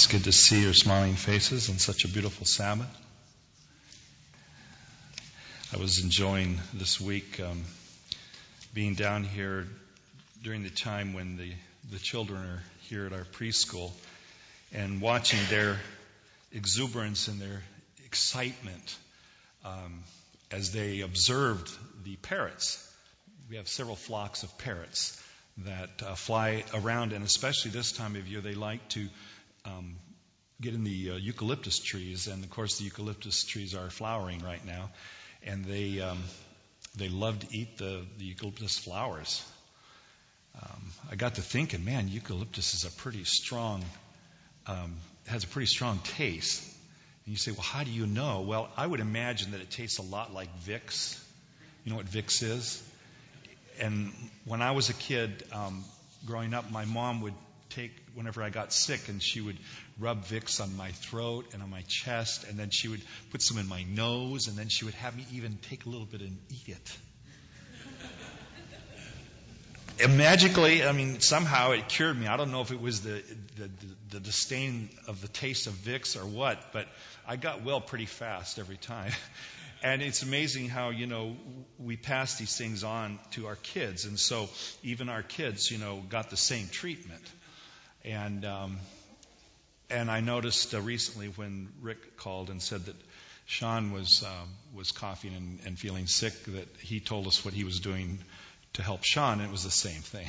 It's good to see your smiling faces on such a beautiful Sabbath. I was enjoying this week being down here during the time when the children are here at our preschool and watching their exuberance and their excitement as they observed the parrots. We have several flocks of parrots that fly around, and especially this time of year, they like to get in the eucalyptus trees, and of course the eucalyptus trees are flowering right now, and they love to eat the eucalyptus flowers. I got to thinking, man, eucalyptus is has a pretty strong taste. And you say, well, how do you know? Well, I would imagine that it tastes a lot like Vicks. You know what Vicks is? And when I was a kid, growing up, my mom would take, whenever I got sick, and she would rub Vicks on my throat and on my chest, and then she would put some in my nose, and then she would have me even take a little bit and eat it. And magically, somehow it cured me. I don't know if it was the disdain of the taste of Vicks or what, but I got well pretty fast every time. And it's amazing how, we pass these things on to our kids. And so even our kids, got the same treatment. And I noticed recently when Rick called and said that Sean was coughing and feeling sick, that he told us what he was doing to help Sean, and it was the same thing.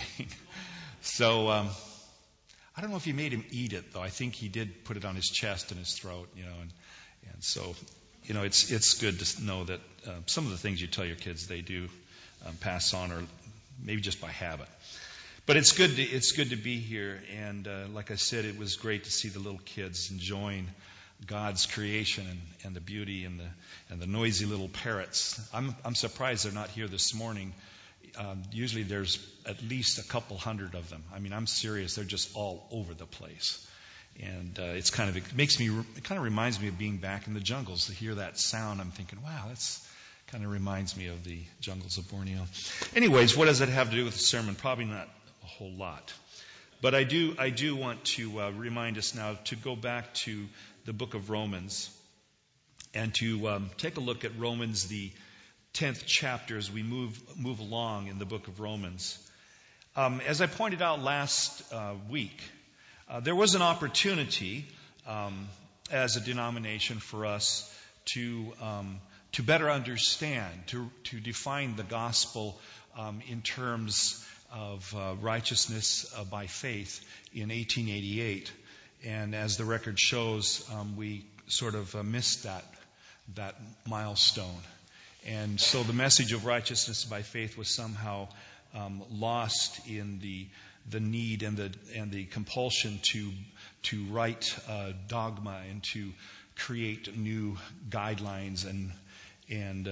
So I don't know if he made him eat it, though. I think he did put it on his chest and his throat, and so, it's good to know that some of the things you tell your kids, they do pass on, or maybe just by habit. But it's good to be here, and like I said, it was great to see the little kids enjoying God's creation and the beauty and the noisy little parrots. I'm surprised they're not here this morning. Usually there's at least a couple hundred of them. I'm serious. They're just all over the place. And it kind of reminds me of being back in the jungles. To hear that sound, I'm thinking, wow, that's kind of reminds me of the jungles of Borneo. Anyways, what does that have to do with the sermon? Probably not a whole lot. But I do want to remind us now to go back to the book of Romans and to take a look at Romans, the 10th chapter, as we move along in the book of Romans. As I pointed out last week, there was an opportunity as a denomination for us to better understand, to define the gospel in terms of righteousness by faith in 1888. And as the record shows, we sort of missed that milestone. And so the message of righteousness by faith was somehow lost in the need and the compulsion to write dogma and to create new guidelines and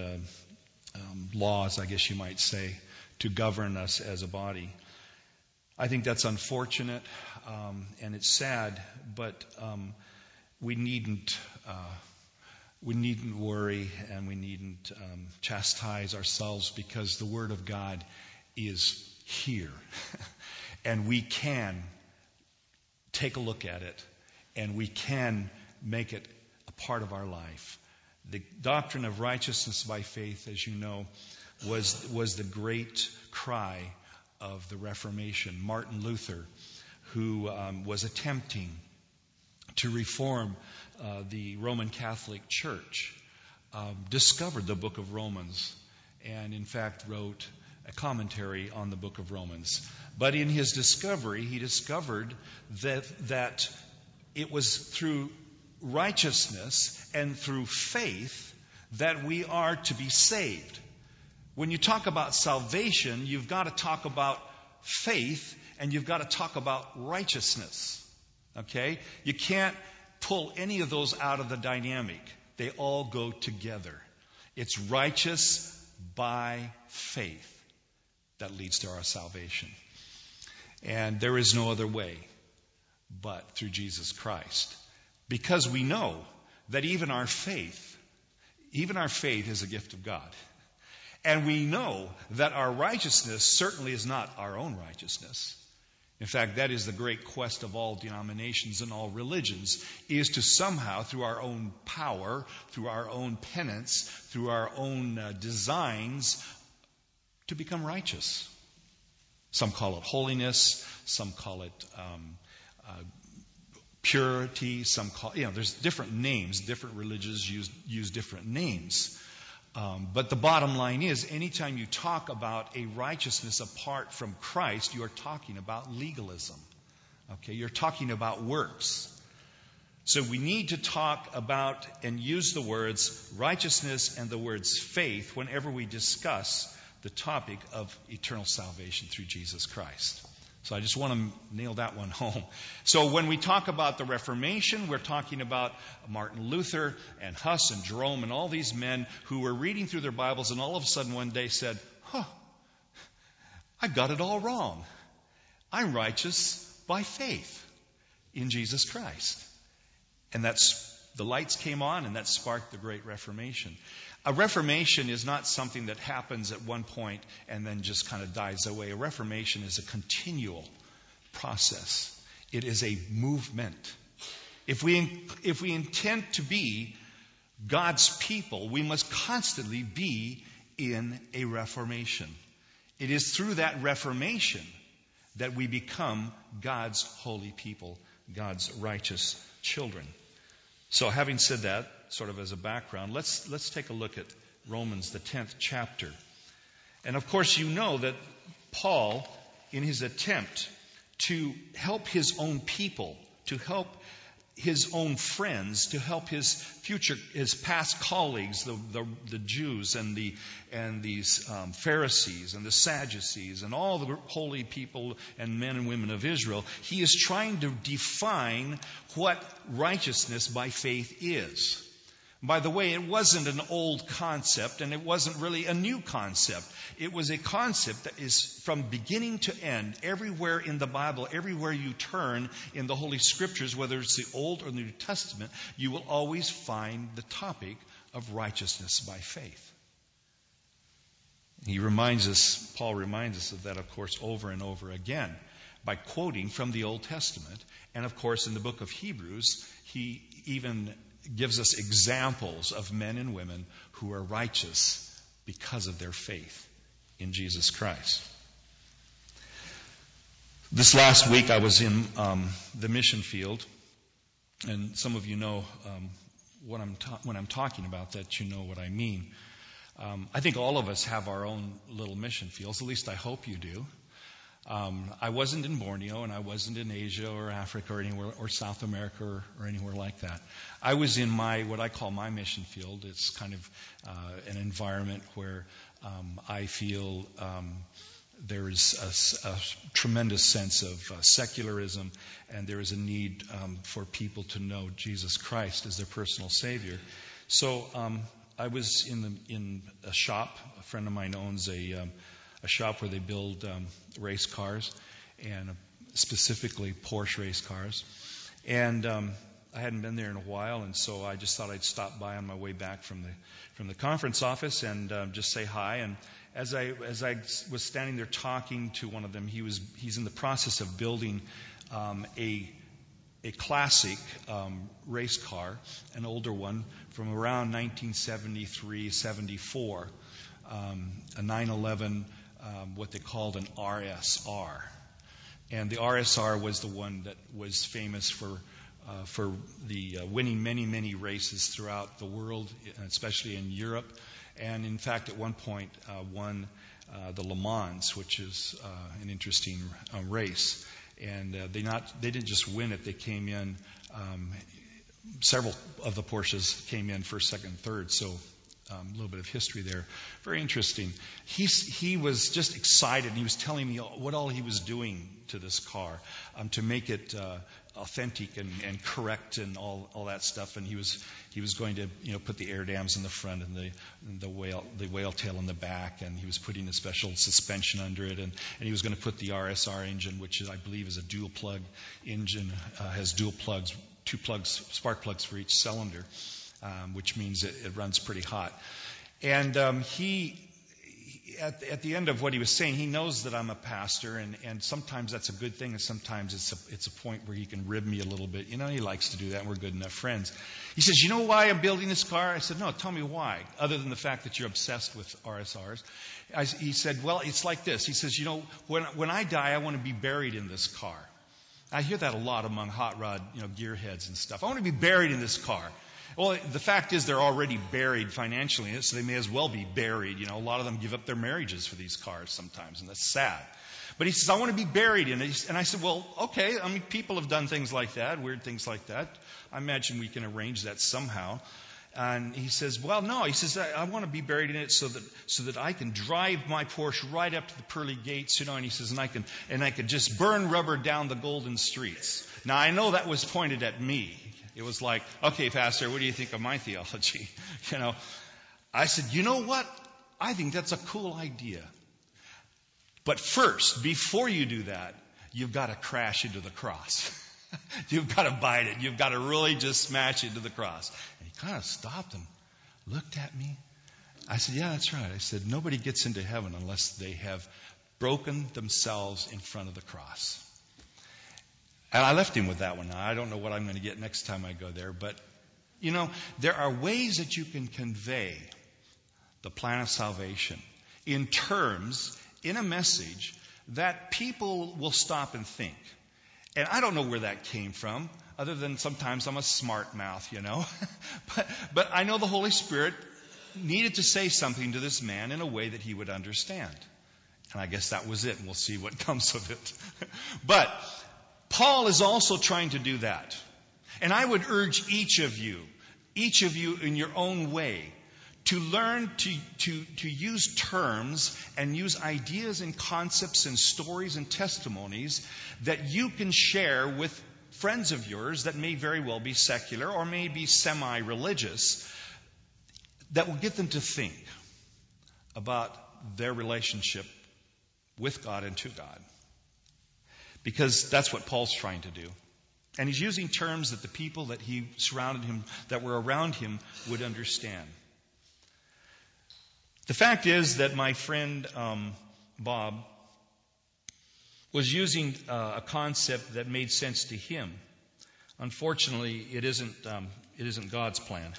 laws, I guess you might say, to govern us as a body. I think that's unfortunate, and it's sad, but we needn't worry, and we needn't chastise ourselves, because the Word of God is here. And we can take a look at it, and we can make it a part of our life. The doctrine of righteousness by faith, as you know, was the great cry of the Reformation. Martin Luther, who was attempting to reform the Roman Catholic Church, discovered the book of Romans, and in fact wrote a commentary on the book of Romans. But in his discovery, he discovered that it was through righteousness and through faith that we are to be saved. When you talk about salvation, you've got to talk about faith, and you've got to talk about righteousness. Okay? You can't pull any of those out of the dynamic. They all go together. It's righteous by faith that leads to our salvation. And there is no other way but through Jesus Christ. Because we know that even our faith is a gift of God. And we know that our righteousness certainly is not our own righteousness. In fact, that is the great quest of all denominations and all religions, is to somehow, through our own power, through our own penance, through our own designs, to become righteous. Some call it holiness, some call it purity, some call, there's different names. Different religions use different names. But the bottom line is, anytime you talk about a righteousness apart from Christ, you're talking about legalism. Okay, you're talking about works. So we need to talk about and use the words righteousness and the words faith whenever we discuss the topic of eternal salvation through Jesus Christ. So I just want to nail that one home. So when we talk about the Reformation, we're talking about Martin Luther and Huss and Jerome and all these men who were reading through their Bibles and all of a sudden one day said, I've got it all wrong. I'm righteous by faith in Jesus Christ. And the lights came on, and that sparked the Great Reformation. A reformation is not something that happens at one point and then just kind of dies away. A reformation is a continual process. It is a movement. If we intend to be God's people, we must constantly be in a reformation. It is through that reformation that we become God's holy people, God's righteous children. So having said that, sort of as a background, let's take a look at Romans, the 10th chapter. And of course you know that Paul, in his attempt to help his own people, to help his own friends, to help his past colleagues, the Jews and these Pharisees and the Sadducees and all the holy people and men and women of Israel, he is trying to define what righteousness by faith is. By the way, it wasn't an old concept, and it wasn't really a new concept. It was a concept that is from beginning to end, everywhere in the Bible, everywhere you turn in the Holy Scriptures, whether it's the Old or the New Testament, you will always find the topic of righteousness by faith. Paul reminds us of that, of course, over and over again by quoting from the Old Testament. And, of course, in the book of Hebrews, he even gives us examples of men and women who are righteous because of their faith in Jesus Christ. This last week I was in the mission field, and some of you know when I'm talking about that, you know what I mean. I think all of us have our own little mission fields, at least I hope you do. I wasn't in Borneo, and I wasn't in Asia or Africa or anywhere, or South America or anywhere like that. I was in what I call my mission field. It's kind of an environment where I feel there is a tremendous sense of secularism, and there is a need for people to know Jesus Christ as their personal Savior. So I was in a shop. A friend of mine owns a shop where they build race cars, and specifically Porsche race cars. And I hadn't been there in a while, and so I just thought I'd stop by on my way back from the conference office and just say hi. And as I was standing there talking to one of them, he's in the process of building a classic race car, an older one from around 1973-74, a 911. What they called an RSR. And the RSR was the one that was famous for the winning many races throughout the world, especially in Europe. And in fact, at one point, won the Le Mans, which is an interesting race. And they didn't just win it; they came in. Several of the Porsches came in first, second, third. So. A little bit of history there. Very interesting. He was just excited. He was telling me what all he was doing to this car to make it authentic and correct and all that stuff. And he was going to put the air dams in the front and the whale tail in the back, and he was putting a special suspension under it, and he was going to put the RSR engine, which I believe is a dual plug engine, has dual plugs, 2 plugs, spark plugs for each cylinder. Which means it runs pretty hot. And at the end of what he was saying, he knows that I'm a pastor, and sometimes that's a good thing, and sometimes it's a point where he can rib me a little bit. He likes to do that, and we're good enough friends. He says, you know why I'm building this car? I said, no, tell me why, other than the fact that you're obsessed with RSRs. He said, well, it's like this. He says, when I die, I want to be buried in this car. I hear that a lot among hot rod, gearheads and stuff. I want to be buried in this car. Well, the fact is they're already buried financially in it, so they may as well be buried. A lot of them give up their marriages for these cars sometimes, and that's sad. But he says, I want to be buried in it. And I said, well, okay. People have done things like that, weird things like that. I imagine we can arrange that somehow. And he says, well, no. He says, I want to be buried in it so that I can drive my Porsche right up to the pearly gates, And he says, and I can just burn rubber down the golden streets. Now, I know that was pointed at me. It was like, okay, Pastor, what do you think of my theology? I said, you know what? I think that's a cool idea. But first, before you do that, you've got to crash into the cross. You've got to bite it. You've got to really just smash into the cross. And he kind of stopped and looked at me. I said, yeah, that's right. I said, nobody gets into heaven unless they have broken themselves in front of the cross. And I left him with that one. Now, I don't know what I'm going to get next time I go there. But, there are ways that you can convey the plan of salvation in terms, in a message, that people will stop and think. And I don't know where that came from, other than sometimes I'm a smart mouth, But I know the Holy Spirit needed to say something to this man in a way that he would understand. And I guess that was it, and we'll see what comes of it. But Paul is also trying to do that. And I would urge each of you in your own way, to learn to use terms and use ideas and concepts and stories and testimonies that you can share with friends of yours that may very well be secular or may be semi-religious, that will get them to think about their relationship with God and to God. Because that's what Paul's trying to do. And he's using terms that the people that he surrounded him, that were around him, would understand. The fact is that my friend Bob was using a concept that made sense to him. Unfortunately, it isn't God's plan.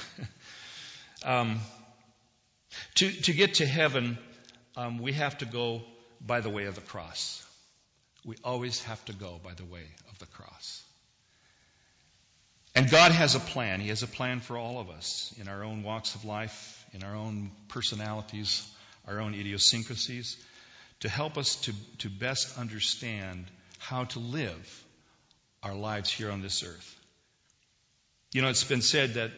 To get to heaven, we have to go by the way of the cross. We always have to go by the way of the cross. And God has a plan. He has a plan for all of us in our own walks of life, in our own personalities, our own idiosyncrasies, to help us to best understand how to live our lives here on this earth. It's been said that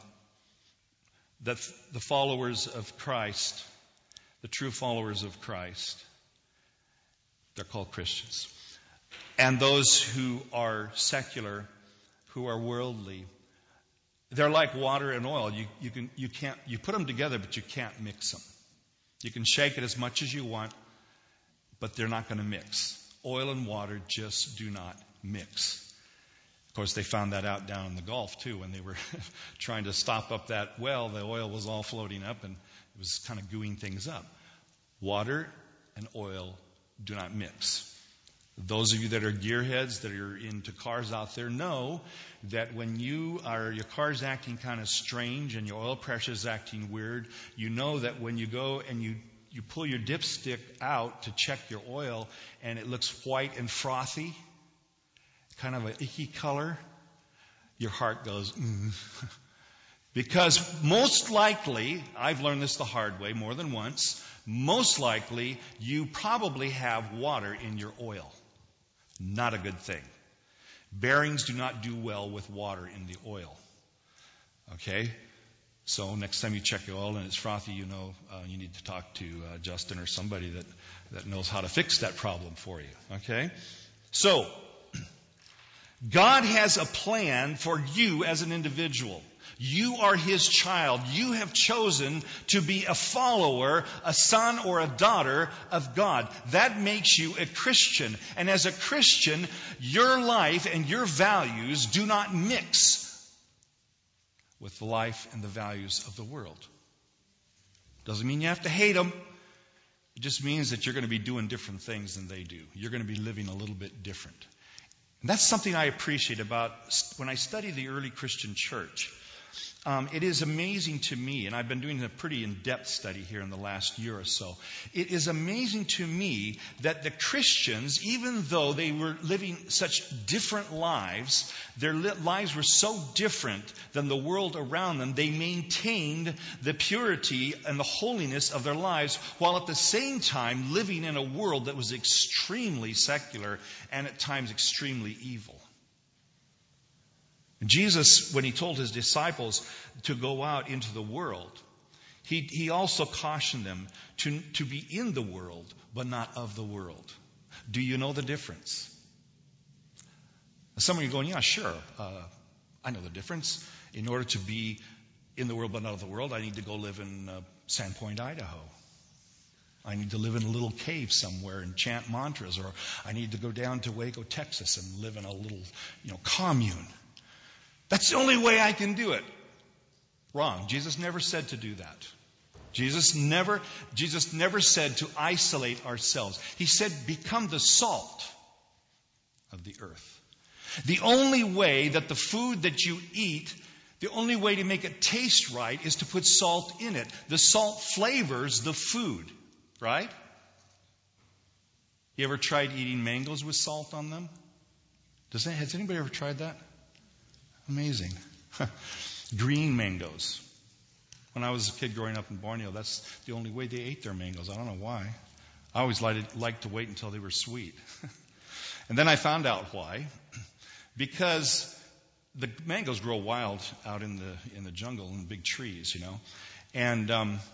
the followers of Christ, the true followers of Christ, they're called Christians. And those who are secular, who are worldly, they're like water and oil. You put them together, but you can't mix them. You can shake it as much as you want, but they're not going to mix. Oil and water just do not mix. Of course, they found that out down in the Gulf, too, when they were trying to stop up that well. The oil was all floating up, and it was kind of gooing things up. Water and oil do not mix. Those of you that are gearheads, that are into cars out there, know that when your car's acting kind of strange and your oil pressure is acting weird, you know that when you go and you pull your dipstick out to check your oil and it looks white and frothy, kind of an icky color, your heart goes, Because most likely, I've learned this the hard way more than once, most likely you probably have water in your oil. Not a good thing. Bearings do not do well with water in the oil. Okay? So next time you check your oil and it's frothy, you need to talk to Justin or somebody that knows how to fix that problem for you. Okay? So, God has a plan for you as an individual. You are His child. You have chosen to be a follower, a son or a daughter of God. That makes you a Christian. And as a Christian, your life and your values do not mix with the life and the values of the world. Doesn't mean you have to hate them. It just means that you're going to be doing different things than they do. You're going to be living a little bit different. And that's something I appreciate about when I study the early Christian church. It is amazing to me, and I've been doing a pretty in-depth study here in the last year or so. It is amazing to me that the Christians, even though they were living such different lives, their lives were so different than the world around them, they maintained the purity and the holiness of their lives, while at the same time living in a world that was extremely secular and at times extremely evil. Jesus, when he told his disciples to go out into the world, he also cautioned them to be in the world, but not of the world. Do you know the difference? Some of you are going, yeah, sure. I know the difference. In order to be in the world, but not of the world, I need to go live in Sandpoint, Idaho. I need to live in a little cave somewhere and chant mantras, or I need to go down to Waco, Texas, and live in a little, commune. That's the only way I can do it. Wrong. Jesus never said to do that. Jesus never said to isolate ourselves. He said, become the salt of the earth. The only way that the food that you eat, the only way to make it taste right is to put salt in it. The salt flavors the food, right? You ever tried eating mangoes with salt on them? Has anybody ever tried that? Amazing. Green mangoes. When I was a kid growing up in Borneo, that's the only way they ate their mangoes. I don't know why. I always liked to wait until they were sweet. And then I found out why. Because the mangoes grow wild out in the jungle in big trees, And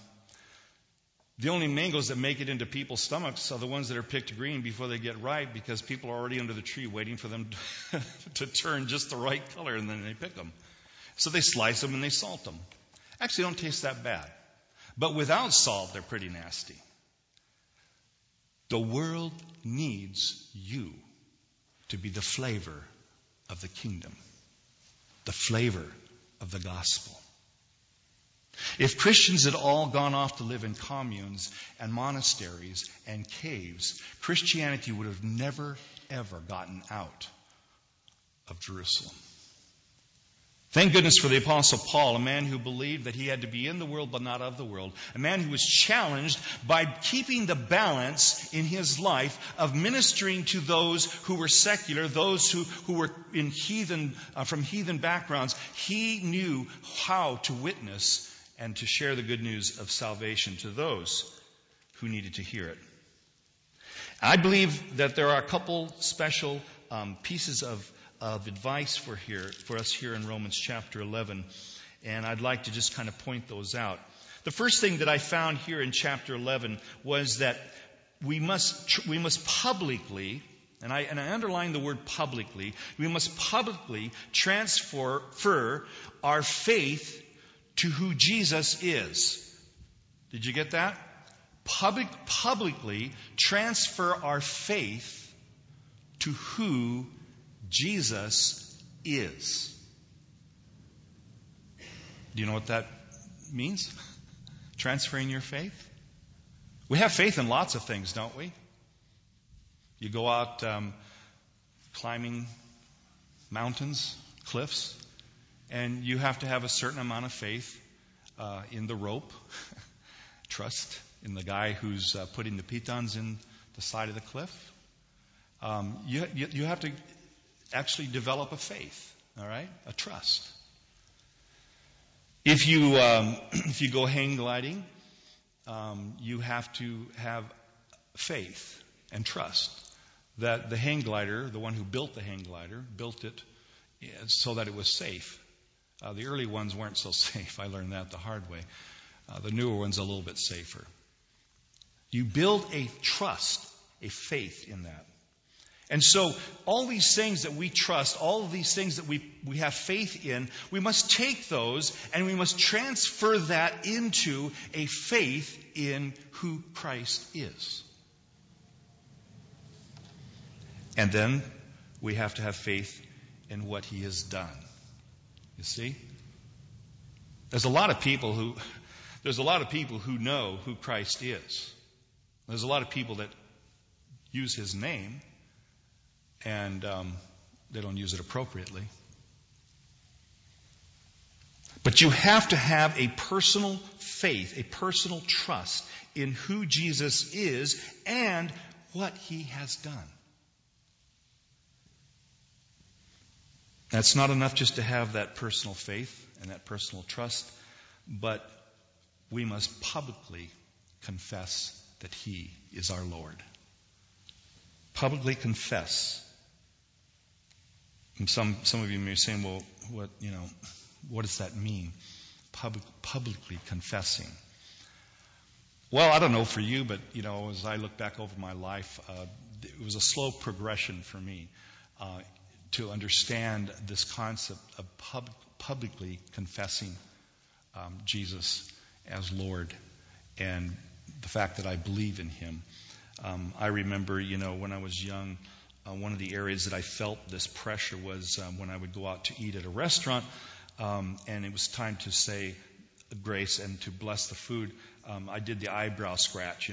the only mangoes that make it into people's stomachs are the ones that are picked green before they get ripe, because people are already under the tree waiting for them to turn just the right color, and then they pick them. So they slice them and they salt them. Actually, don't taste that bad. But without salt, they're pretty nasty. The world needs you to be the flavor of the kingdom, the flavor of the gospel. If Christians had all gone off to live in communes and monasteries and caves, Christianity would have never, ever gotten out of Jerusalem. Thank goodness for the Apostle Paul, a man who believed that he had to be in the world but not of the world. A man who was challenged by keeping the balance in his life of ministering to those who were secular, those who were in from heathen backgrounds. He knew how to witness and to share the good news of salvation to those who needed to hear it. I believe that there are a couple special pieces of advice for us here in Romans chapter 11, and I'd like to just kind of point those out. The first thing that I found here in chapter 11 was that we must publicly, and I underline the word publicly, we must publicly transfer our faith to who Jesus is. Did you get that? Publicly transfer our faith to who Jesus is. Do you know what that means? Transferring your faith? We have faith in lots of things, don't we? You go out climbing mountains, cliffs, and you have to have a certain amount of faith in the rope, trust in the guy who's putting the pitons in the side of the cliff. You have to actually develop a faith, all right, a trust. If you go hang gliding, you have to have faith and trust that the hang glider, the one who built the hang glider, built it so that it was safe. The early ones weren't so safe. I learned that the hard way. The newer ones a little bit safer. You build a trust, a faith in that. And so all these things that we trust, all of these things that we have faith in, we must take those and we must transfer that into a faith in who Christ is. And then we have to have faith in what He has done. You see? There's a lot of people who know who Christ is. There's a lot of people that use his name, and they don't use it appropriately. But you have to have a personal faith, a personal trust in who Jesus is and what he has done. That's not enough just to have that personal faith and that personal trust, but we must publicly confess that he is our Lord. Publicly confess. And some of you may be saying, well, what does that mean? Publicly confessing. Well, I don't know for you, but as I look back over my life, it was a slow progression for me to understand this concept of publicly confessing Jesus as Lord and the fact that I believe in him. I remember, when I was young, one of the areas that I felt this pressure was when I would go out to eat at a restaurant, and it was time to say grace and to bless the food. I did the eyebrow scratch.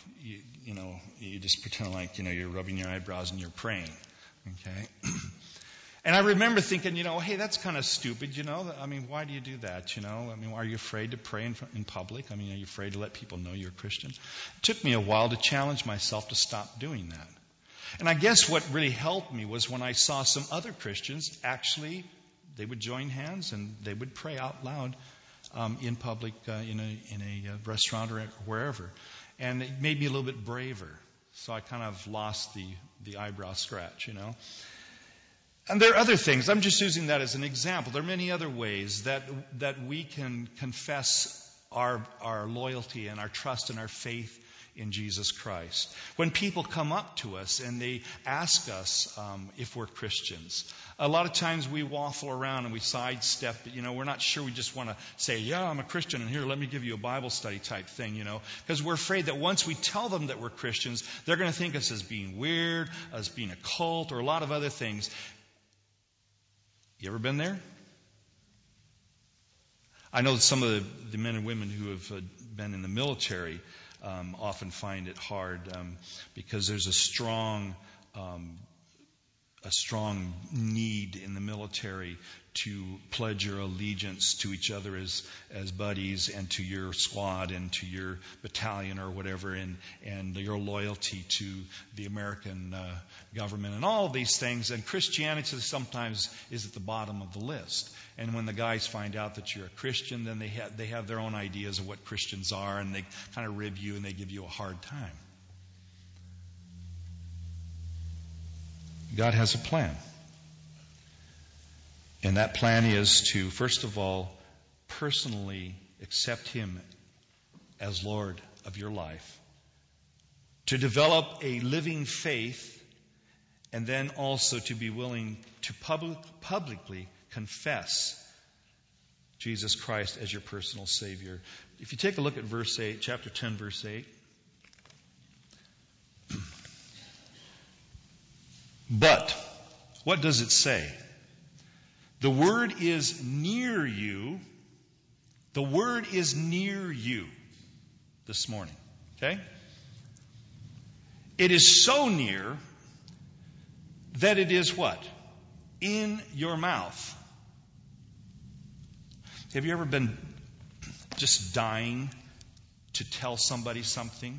You just pretend like you're rubbing your eyebrows and you're praying. Okay. And I remember thinking, hey, that's kind of stupid, why do you do that, are you afraid to pray in public? Are you afraid to let people know you're a Christian? It took me a while to challenge myself to stop doing that. And I guess what really helped me was when I saw some other Christians, actually, they would join hands and they would pray out loud in public, in a restaurant or wherever. And it made me a little bit braver. So I kind of lost the eyebrow scratch, And there are other things. I'm just using that as an example. There are many other ways that we can confess our loyalty and our trust and our faith in Jesus Christ. When people come up to us and they ask us if we're Christians, a lot of times we waffle around and we sidestep it. We're not sure. We just want to say, yeah, I'm a Christian, and here, let me give you a Bible study type thing, because we're afraid that once we tell them that we're Christians, they're going to think us as being weird, as being a cult, or a lot of other things. You ever been there? I know that some of the men and women who have been in the military often find it hard because there's a strong need in the military to pledge your allegiance to each other as buddies and to your squad and to your battalion or whatever, and your loyalty to the American government and all of these things. And Christianity sometimes is at the bottom of the list. And when the guys find out that you're a Christian, then they have their own ideas of what Christians are, and they kind of rib you and they give you a hard time. God has a plan. And that plan is to, first of all, personally accept him as Lord of your life, to develop a living faith, and then also to be willing to publicly confess Jesus Christ as your personal Savior. If you take a look at verse 8, chapter 10, verse 8. But, what does it say? The word is near you. The word is near you this morning. Okay? It is so near that it is what? In your mouth. Have you ever been just dying to tell somebody something?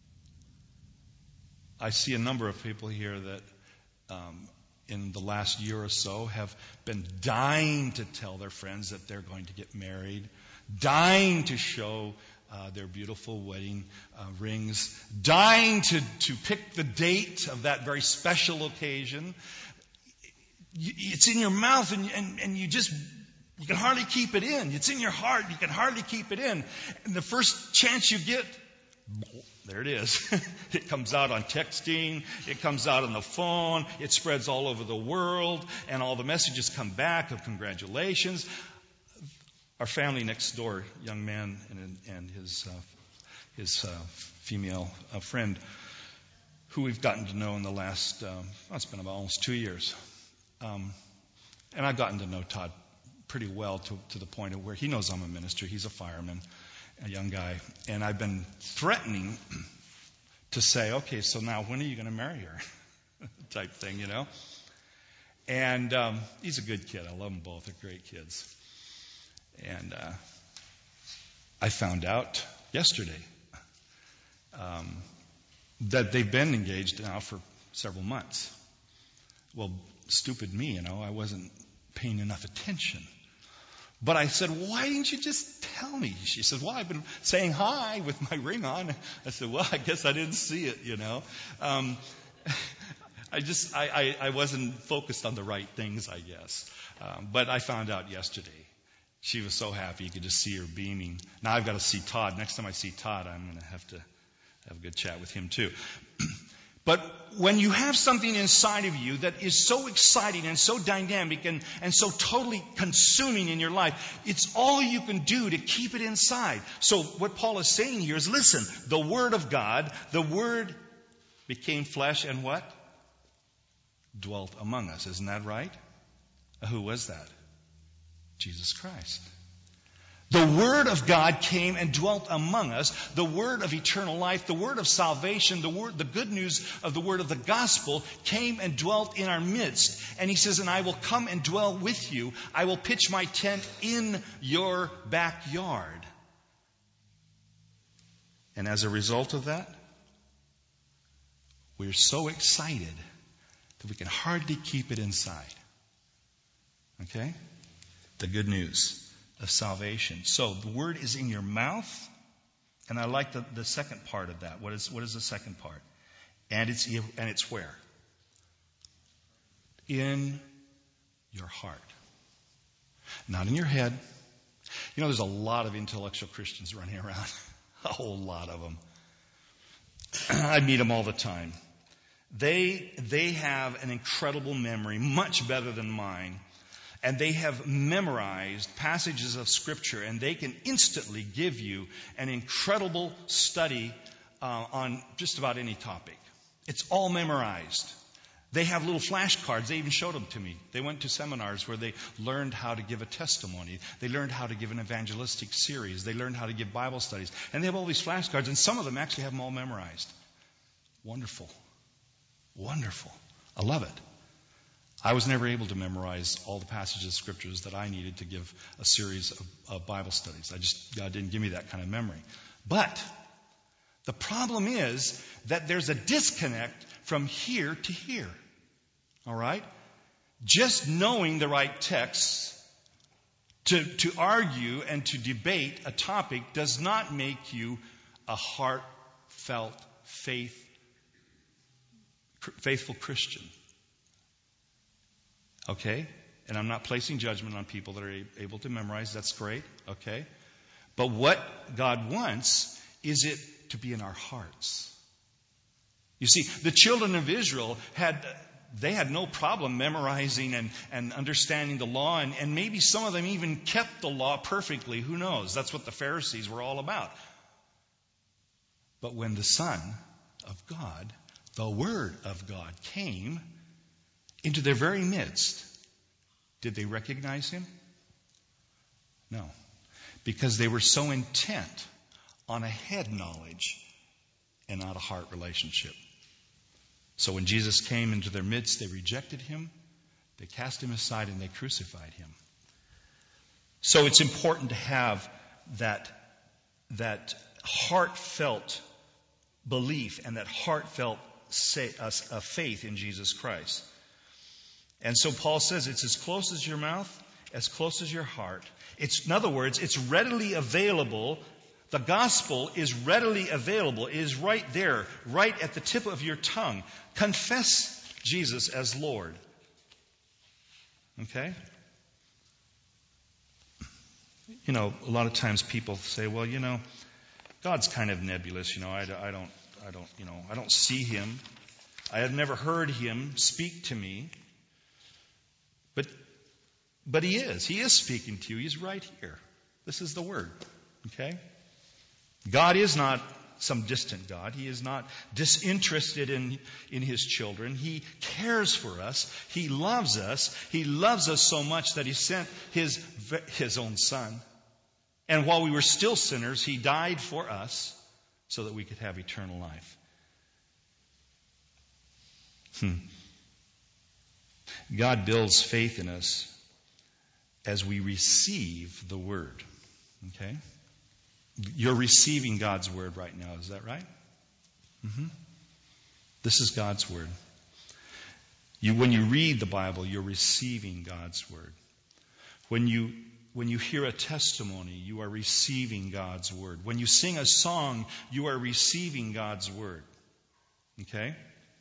I see a number of people here that in the last year or so have been dying to tell their friends that they're going to get married, dying to show their beautiful wedding rings, dying to pick the date of that very special occasion. It's in your mouth and you can hardly keep it in. It's in your heart. You can hardly keep it in. And the first chance you get, there it is. It comes out on texting. It comes out on the phone. It spreads all over the world. And all the messages come back of congratulations. Our family next door, young man and his female friend, who we've gotten to know in the last, it's been about almost 2 years. And I've gotten to know Todd pretty well to the point of where he knows I'm a minister. He's a fireman, a young guy. And I've been threatening to say, okay, so now when are you going to marry her? Type thing, And he's a good kid. I love them both. They're great kids. And I found out yesterday that they've been engaged now for several months. Well, stupid me, I wasn't paying enough attention. But I said, why didn't you just tell me? She said, well, I've been saying hi with my ring on. I said, well, I guess I didn't see it, I wasn't focused on the right things, I guess. But I found out yesterday. She was so happy. You could just see her beaming. Now I've got to see Todd. Next time I see Todd, I'm going to have a good chat with him too. But when you have something inside of you that is so exciting and so dynamic and so totally consuming in your life, it's all you can do to keep it inside. So what Paul is saying here is, listen, the Word of God, the Word became flesh and what? Dwelt among us. Isn't that right? Who was that? Jesus Christ. The Word of God came and dwelt among us. The Word of eternal life, the Word of salvation, the good news of the Word of the gospel came and dwelt in our midst. And he says, and I will come and dwell with you. I will pitch my tent in your backyard. And as a result of that, we're so excited that we can hardly keep it inside. Okay? The good news of salvation. So the Word is in your mouth, and I like the second part of that. What is the second part? And it's where? In your heart. Not in your head. There's a lot of intellectual Christians running around. A whole lot of them. I meet them all the time. They have an incredible memory, much better than mine. And they have memorized passages of Scripture, and they can instantly give you an incredible study on just about any topic. It's all memorized. They have little flashcards. They even showed them to me. They went to seminars where they learned how to give a testimony. They learned how to give an evangelistic series. They learned how to give Bible studies. And they have all these flashcards, and some of them actually have them all memorized. Wonderful. Wonderful. I love it. I was never able to memorize all the passages of Scriptures that I needed to give a series of Bible studies. God didn't give me that kind of memory. But the problem is that there's a disconnect from here to here. All right? Just knowing the right texts to argue and to debate a topic does not make you a heartfelt, faithful Christian. Okay? And I'm not placing judgment on people that are able to memorize. That's great. Okay? But what God wants is it to be in our hearts. You see, the children of Israel had no problem memorizing and understanding the law. And maybe some of them even kept the law perfectly. Who knows? That's what the Pharisees were all about. But when the Son of God, the Word of God, came into their very midst, did they recognize Him? No. Because they were so intent on a head knowledge and not a heart relationship. So when Jesus came into their midst, they rejected Him, they cast Him aside, and they crucified Him. So it's important to have that heartfelt belief and that heartfelt faith in Jesus Christ. And so Paul says it's as close as your mouth, as close as your heart. In other words, it's readily available. The gospel is readily available. It is right there, right at the tip of your tongue. Confess Jesus as Lord. Okay? A lot of times people say, well, God's kind of nebulous. I don't see Him. I have never heard Him speak to me. But He is. He is speaking to you. He's right here. This is the Word. Okay? God is not some distant God. He is not disinterested in His children. He cares for us. He loves us. He loves us so much that He sent His own Son. And while we were still sinners, He died for us so that we could have eternal life. God builds faith in us as we receive the Word. Okay? You're receiving God's Word right now. Is that right? This is God's Word. When you read the Bible, you're receiving God's Word. When you hear a testimony, you are receiving God's Word. When you sing a song, you are receiving God's Word. Okay?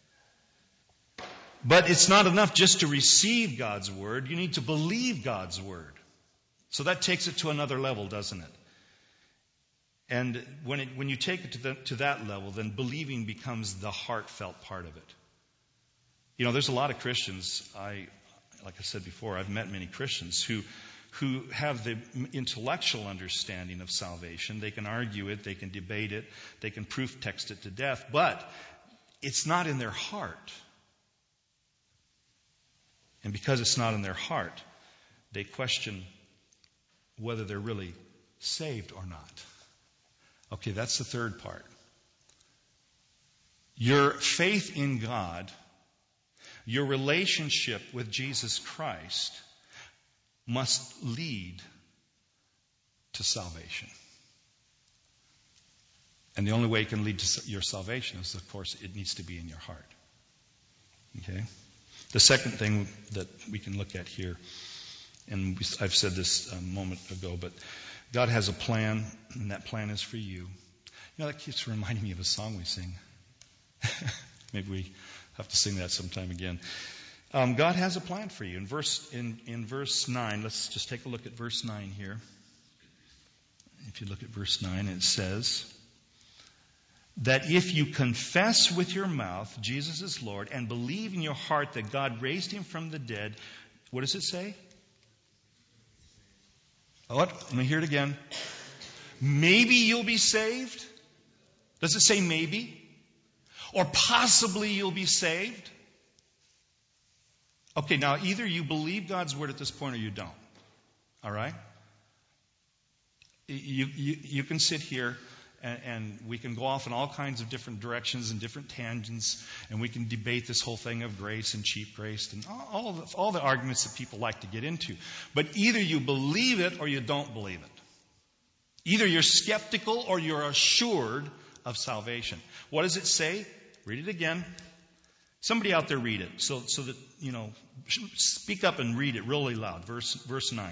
But it's not enough just to receive God's Word. You need to believe God's Word. So that takes it to another level, doesn't it? And when you take it to that level, then believing becomes the heartfelt part of it. You know, there's a lot of Christians, like I said before, I've met many Christians who have the intellectual understanding of salvation. They can argue it, they can debate it, they can proof text it to death, but it's not in their heart. And because it's not in their heart, they question whether they're really saved or not. Okay, that's the third part. Your faith in God, your relationship with Jesus Christ must lead to salvation. And the only way it can lead to your salvation is, of course, it needs to be in your heart. Okay? The second thing that we can look at here, and I've said this a moment ago, but God has a plan, and that plan is for you. You know, that keeps reminding me of a song we sing. Maybe we have to sing that sometime again. God has a plan for you. In verse 9, let's just take a look at verse 9 here. If you look at verse 9, it says that if you confess with your mouth Jesus is Lord and believe in your heart that God raised him from the dead, what does it say? What? Let me hear it again. Maybe you'll be saved. Does it say maybe? Or possibly you'll be saved? Okay, now either you believe God's word at this point or you don't. All right? You can sit here and we can go off in all kinds of different directions and different tangents, and we can debate this whole thing of grace and cheap grace and all the arguments that people like to get into. But either you believe it or you don't believe it. Either you're skeptical or you're assured of salvation. What does it say? Read it again. Somebody out there read it so that, you know, speak up and read it really loud. Verse 9.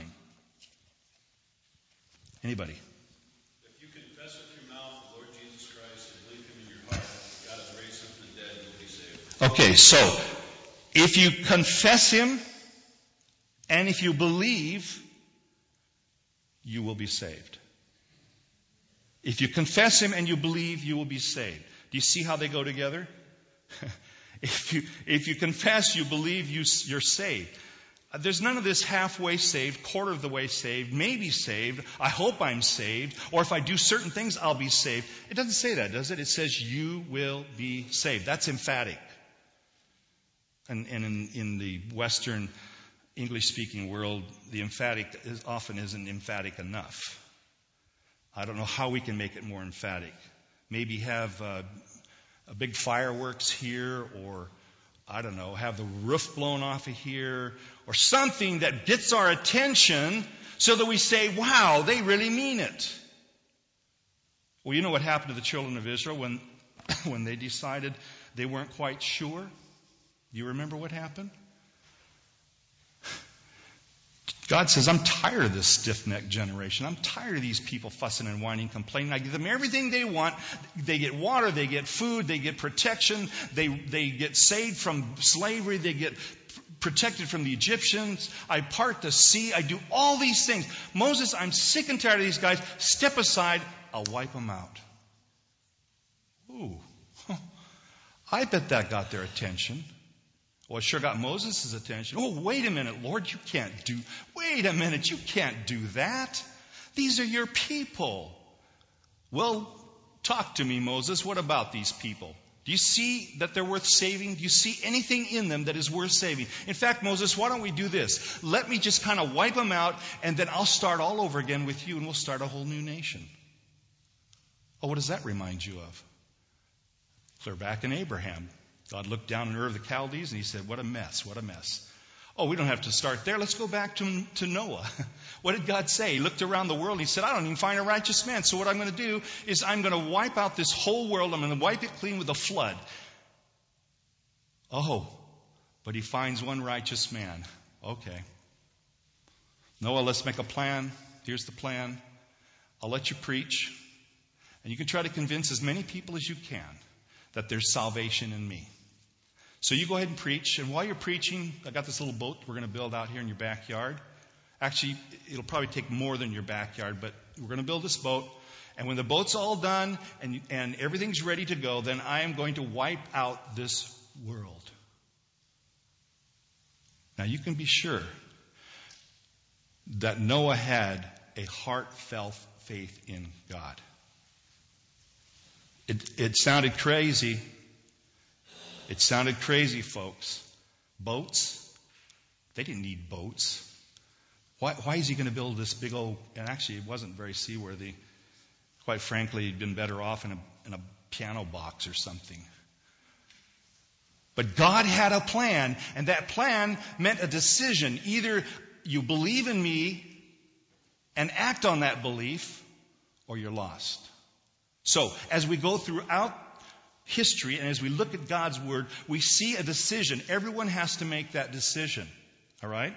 Anybody? If you confess with your mouth the Lord Jesus Christ and believe him in your heart, God has raised him from the dead, you'll be saved. Okay, so if you confess him and if you believe, you will be saved. If you confess him and you believe, you will be saved. Do you see how they go together? If you confess, you believe, you're saved. There's none of this halfway saved, quarter of the way saved, maybe saved, I hope I'm saved, or if I do certain things, I'll be saved. It doesn't say that, does it? It says you will be saved. That's emphatic. And in the Western English-speaking world, the emphatic often isn't emphatic enough. I don't know how we can make it more emphatic. Maybe have a big fireworks here, or I don't know, have the roof blown off of here, or something that gets our attention so that we say, wow, they really mean it. Well, you know what happened to the children of Israel when they decided they weren't quite sure? Do you remember what happened? God says, I'm tired of this stiff-necked generation. I'm tired of these people fussing and whining, complaining. I give them everything they want. They get water, they get food, they get protection, they get saved from slavery, they get protected from the Egyptians. I part the sea, I do all these things. Moses, I'm sick and tired of these guys. Step aside, I'll wipe them out. Ooh, I bet that got their attention. Well, it sure got Moses' attention. Oh, wait a minute, Lord, you can't do that. These are your people. Well, talk to me, Moses. What about these people? Do you see that they're worth saving? Do you see anything in them that is worth saving? In fact, Moses, why don't we do this? Let me just kind of wipe them out, and then I'll start all over again with you, and we'll start a whole new nation. Oh, what does that remind you of? Clear back in Abraham. God looked down on Ur of the Chaldees and he said, what a mess, what a mess. Oh, we don't have to start there. Let's go back to Noah. What did God say? He looked around the world and he said, I don't even find a righteous man. So what I'm going to do is I'm going to wipe out this whole world. I'm going to wipe it clean with a flood. Oh, but he finds one righteous man. Okay. Noah, let's make a plan. Here's the plan. I'll let you preach. And you can try to convince as many people as you can that there's salvation in me. So you go ahead and preach. And while you're preaching, I got this little boat we're going to build out here in your backyard. Actually, it'll probably take more than your backyard, but we're going to build this boat. And when the boat's all done and everything's ready to go, then I am going to wipe out this world. Now you can be sure that Noah had a heartfelt faith in God. It sounded crazy. It sounded crazy, folks. Boats? They didn't need boats. Why is he going to build this big old... And actually, it wasn't very seaworthy. Quite frankly, he'd been better off in a piano box or something. But God had a plan, and that plan meant a decision. Either you believe in me and act on that belief, or you're lost. So, as we go throughout history and as we look at God's Word, we see a decision. Everyone has to make that decision. All right?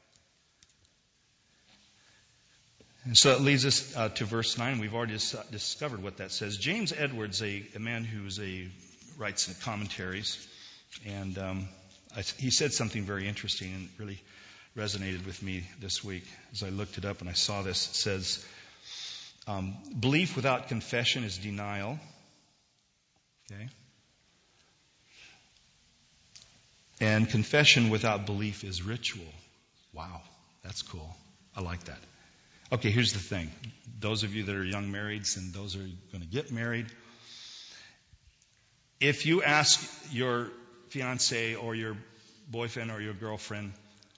And so it leads us to verse 9. We've already discovered what that says. James Edwards, a man who writes commentaries, and he said something very interesting and really resonated with me this week as I looked it up and I saw this. It says, belief without confession is denial. Okay? And confession without belief is ritual. Wow, that's cool. I like that. Okay, here's the thing. Those of you that are young marrieds and those who are going to get married, if you ask your fiance or your boyfriend or your girlfriend,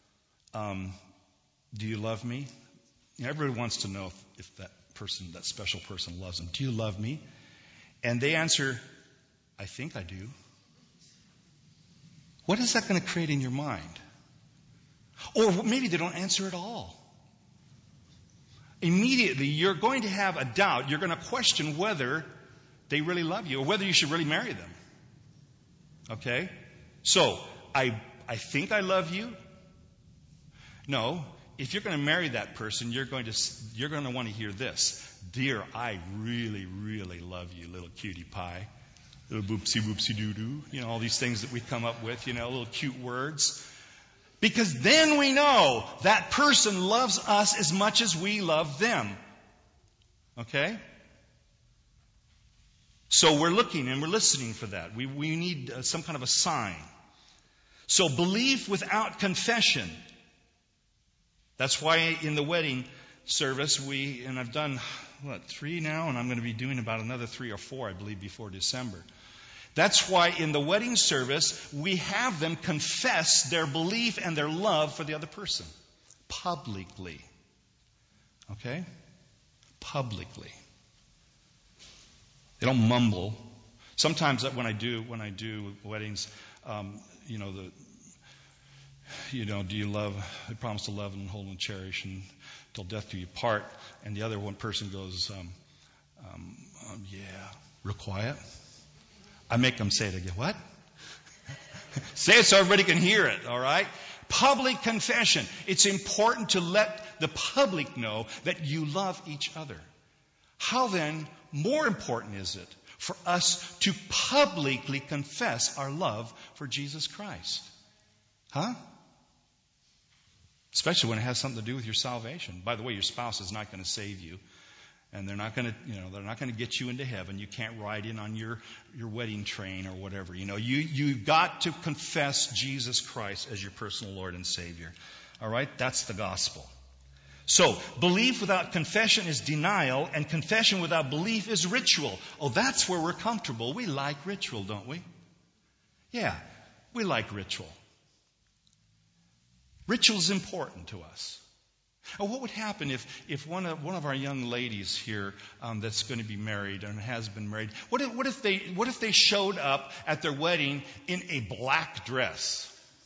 do you love me? Everybody wants to know if that person, that special person, loves them. Do you love me? And they answer, I think I do. What is that going to create in your mind? Or maybe they don't answer at all. Immediately, you're going to have a doubt. You're going to question whether they really love you or whether you should really marry them. Okay? So, I think I love you. No. If you're going to marry that person, you're going to want to hear this. Dear, I really, really love you, little cutie pie. Little boopsie, boopsie doo-doo. You know, all these things that we come up with, little cute words. Because then we know that person loves us as much as we love them. Okay? So we're looking and we're listening for that. We need some kind of a sign. So belief without confession. That's why in the wedding service and I've done, 3 now, and I'm going to be doing about another 3 or 4, I believe, before December. That's why in the wedding service, we have them confess their belief and their love for the other person. Publicly. Okay? Publicly. They don't mumble. Sometimes when I do weddings, do you love, I promise to love and hold and cherish and till death do you part. And the other one person goes, yeah, real quiet. I make them say it again. What? Say it so everybody can hear it, all right? Public confession. It's important to let the public know that you love each other. How then, more important is it for us to publicly confess our love for Jesus Christ? Huh? Especially when it has something to do with your salvation. By the way, your spouse is not going to save you. And they're not going to get you into heaven. You can't ride in on your wedding train or whatever. You've got to confess Jesus Christ as your personal Lord and Savior. All right? That's the gospel. So, belief without confession is denial, and confession without belief is ritual. Oh, that's where we're comfortable. We like ritual, don't we? Yeah, we like ritual. Ritual is important to us. Or what would happen if one of our young ladies here that's going to be married and has been married, what if they showed up at their wedding in a black dress?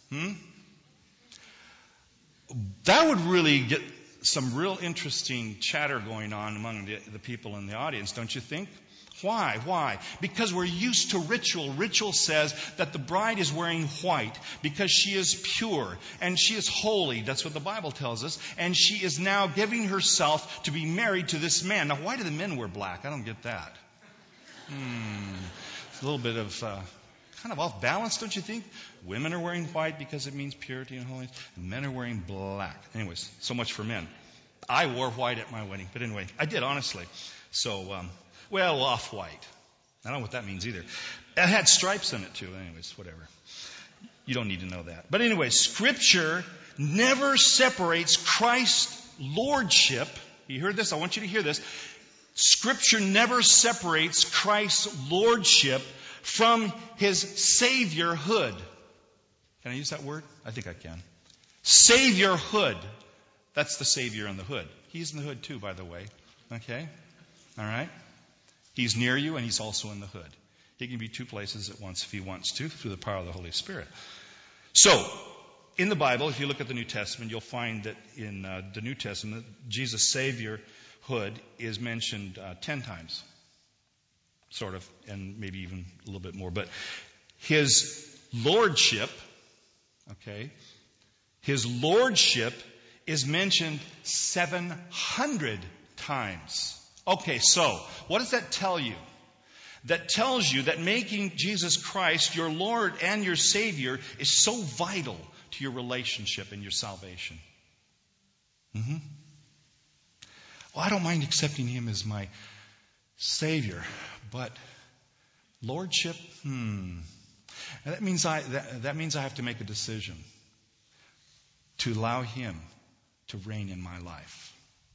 That would really get some real interesting chatter going on among the people in the audience, don't you think? Why? Because we're used to ritual. Ritual says that the bride is wearing white because she is pure and she is holy. That's what the Bible tells us. And she is now giving herself to be married to this man. Now, why do the men wear black? I don't get that. It's a little bit of kind of off balance, don't you think? Women are wearing white because it means purity and holiness. And men are wearing black. Anyways, so much for men. I wore white at my wedding. But anyway, I did, honestly. So, well, off-white. I don't know what that means either. It had stripes in it too. Anyways, whatever. You don't need to know that. But anyway, Scripture never separates Christ's lordship. You heard this? I want you to hear this. Scripture never separates Christ's lordship from His Saviorhood. Can I use that word? I think I can. Saviorhood. That's the Savior in the hood. He's in the hood too, by the way. Okay? All right? He's near you and He's also in the hood. He can be two places at once if He wants to, through the power of the Holy Spirit. So, in the Bible, if you look at the New Testament, you'll find that in the New Testament, Jesus' Saviorhood is mentioned 10 times. Sort of, and maybe even a little bit more. But His lordship, okay, His lordship is mentioned 700 times. Okay, so what does that tell you? That tells you that making Jesus Christ your Lord and your Savior is so vital to your relationship and your salvation. Well, I don't mind accepting Him as my Savior, but Lordship, that means I have to make a decision to allow Him to reign in my life.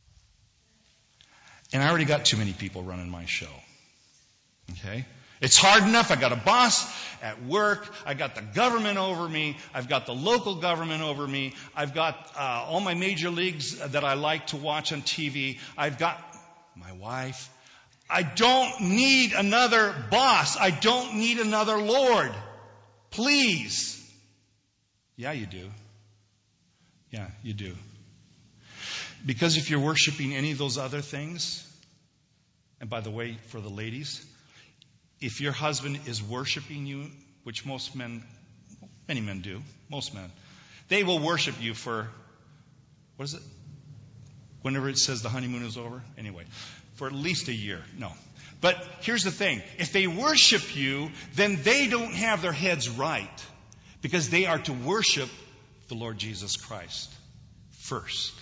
And I already got too many people running my show. Okay? It's hard enough. I got a boss at work. I got the government over me. I've got the local government over me. I've got all my major leagues that I like to watch on TV. I've got my wife. I don't need another boss. I don't need another Lord. Please. Yeah, you do. Yeah, you do. Because if you're worshiping any of those other things, and by the way, for the ladies, if your husband is worshiping you, which many men do, most men, they will worship you for, what is it? Whenever it says the honeymoon is over? Anyway, for at least a year. No. But here's the thing. If they worship you, then they don't have their heads right. Because they are to worship the Lord Jesus Christ first.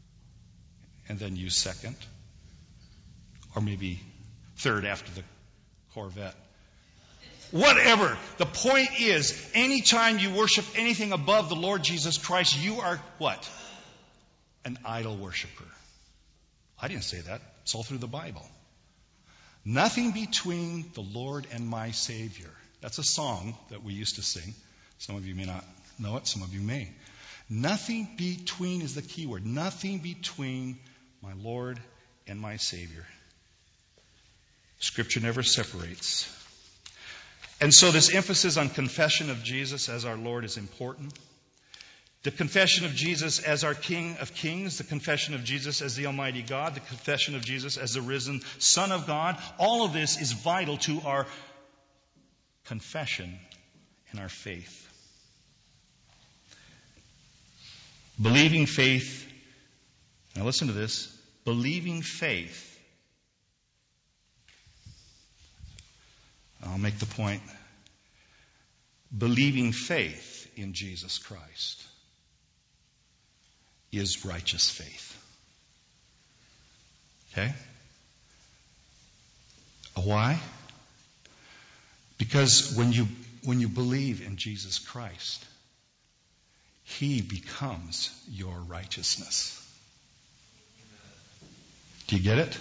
And then you second. Or maybe third after the Corvette. Whatever. The point is, anytime you worship anything above the Lord Jesus Christ, you are what? An idol worshiper. I didn't say that. It's all through the Bible. Nothing between the Lord and my Savior. That's a song that we used to sing. Some of you may not know it. Some of you may. Nothing between is the key word. Nothing between my Lord and my Savior. Scripture never separates. And so this emphasis on confession of Jesus as our Lord is important. The confession of Jesus as our King of Kings, the confession of Jesus as the Almighty God, the confession of Jesus as the risen Son of God, all of this is vital to our confession and our faith. Believing faith, now listen to this, believing faith, I'll make the point, believing faith in Jesus Christ is righteous faith. Okay? Why? Because when you believe in Jesus Christ, He becomes your righteousness. Do you get it?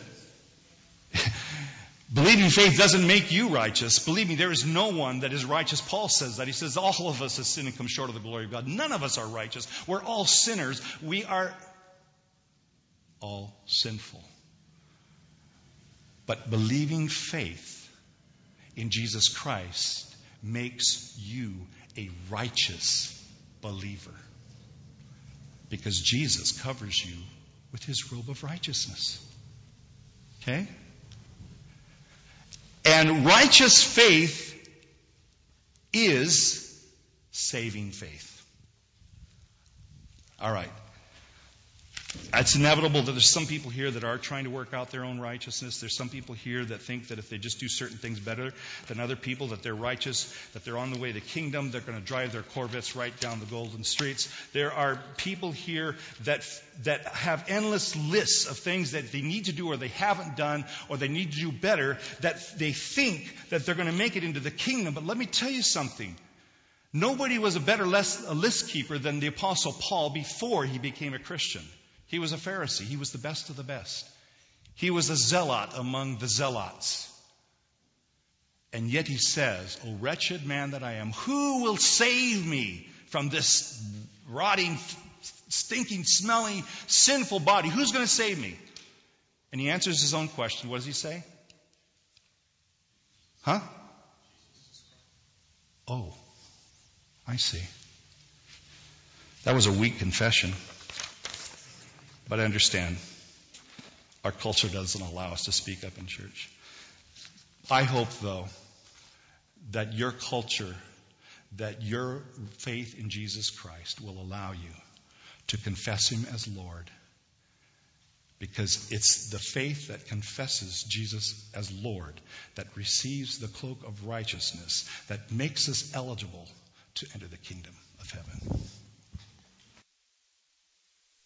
Believing faith doesn't make you righteous. Believe me, there is no one that is righteous. Paul says that. He says all of us have sinned and come short of the glory of God. None of us are righteous. We're all sinners. We are all sinful. But believing faith in Jesus Christ makes you a righteous believer. Because Jesus covers you with his robe of righteousness. Okay? And righteous faith is saving faith. All right. It's inevitable that there's some people here that are trying to work out their own righteousness. There's some people here that think that if they just do certain things better than other people, that they're righteous, that they're on the way to the kingdom, they're going to drive their Corvettes right down the golden streets. There are people here that have endless lists of things that they need to do or they haven't done or they need to do better, that they think that they're going to make it into the kingdom. But let me tell you something. Nobody was a better list keeper than the Apostle Paul before he became a Christian. He was a Pharisee. He was the best of the best. He was a zealot among the zealots. And yet he says, "O wretched man that I am, who will save me from this rotting, stinking, smelly, sinful body? Who's going to save me?" And he answers his own question. What does he say? Huh? Oh, I see. That was a weak confession. But I understand. Our culture doesn't allow us to speak up in church. I hope, though, that your culture, that your faith in Jesus Christ will allow you to confess him as Lord. Because it's the faith that confesses Jesus as Lord that receives the cloak of righteousness that makes us eligible to enter the kingdom of heaven.